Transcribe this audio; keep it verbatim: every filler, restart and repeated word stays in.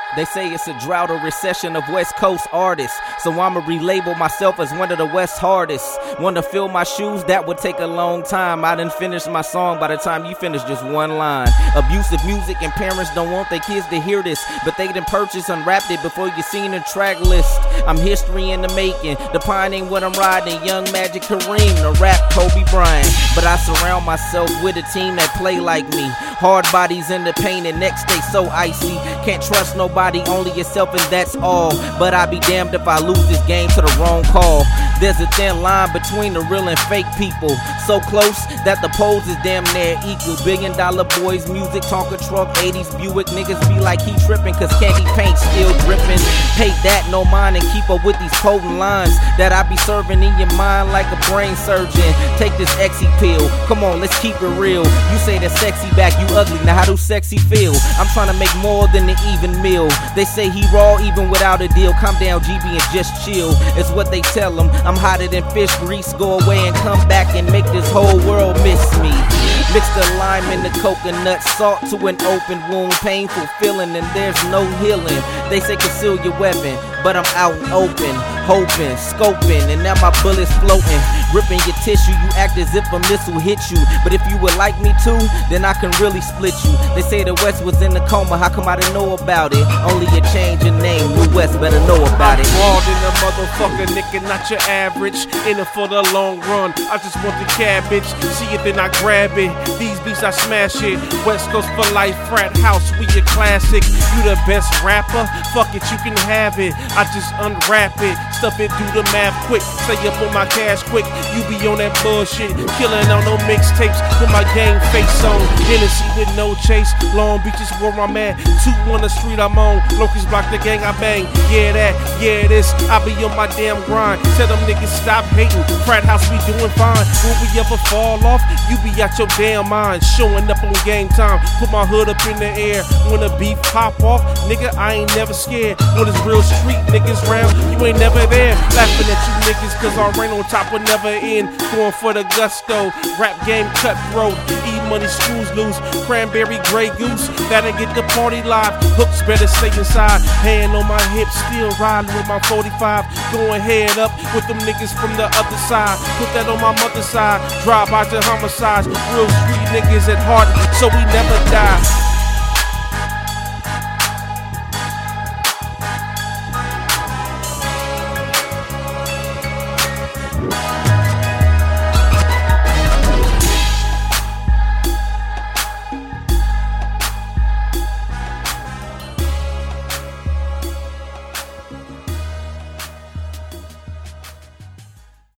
They say it's a drought or recession of West Coast artists, so I'ma relabel myself as one of the West hardest. Wanna fill my shoes? That would take a long time. I done finished my song by the time you finish just one line. Abusive music and parents don't want their kids to hear this, but they done purchase unwrapped it before you seen the track list. I'm history in the making, the pine ain't what I'm riding. Young Magic Kareem, the rap Kobe Bryant. But I surround myself with a team that play like me. Hard bodies in the paint and necks stay so icy. Can't trust nobody, only yourself, and that's all. But I be damned if I lose this game to the wrong call. There's a thin line between the real and fake people, so close that the pose is damn near equal. Billion dollar boys, music, Tonka truck, eighties Buick. Niggas be like he tripping cause candy paint still dripping. Hate that, no mind, and keep up with these potent lines that I be serving in your mind like a brain surgeon. Take this Exy pill, come on, let's keep it real. You say that sexy back, you ugly, now how do sexy feel? I'm trying to make more than the even meal. They say he raw even without a deal. Calm down, G B, and just chill. It's what they tell him. I'm hotter than fish grease. Go away and come back and make this whole world miss me. Mix the lime and the coconut, salt to an open wound, painful feeling, and there's no healing. They say conceal your weapon, but I'm out and open, hoping, scoping, and now my bullets floating, ripping your tissue. You act as if a missile hit you, but if you would like me to, then I can really split you. They say the West was in a coma, how come I didn't know about it? Only a change in name, New West better know about it. Raw than a motherfucker, nigga, not your average. In it for the long run, I just want the cabbage. See it, then I grab it. These beats I smash it. West Coast for life, frat house, we a classic. You the best rapper, fuck it, you can have it. I just unwrap it, stuff it, do the math quick. Stay up on my cash quick, you be on that bullshit. Killing on no mixtapes with my gang face on. Hennessy with no chase, Long Beach is where I'm at. Two on the street I'm on, Locust block the gang I bang. Yeah that, yeah this, I be on my damn grind. Tell them niggas stop hating, frat house we doing fine. Will we ever fall off? You be out your damn mind, showing up on game time. Put my hood up in the air, when the beef pop off, nigga I ain't never scared. When it's real street niggas round, you ain't never there. Laughing at you niggas cause our rain on top will never end. Going for the gusto, rap game cutthroat. E-money screws loose, cranberry gray goose. That'll get the party live, hooks better stay inside. Hand on my hip, still riding with my forty-five. Going head up with them niggas from the other side. Put that on my mother's side, drive by to homicides. Real street niggas at heart, so we never die.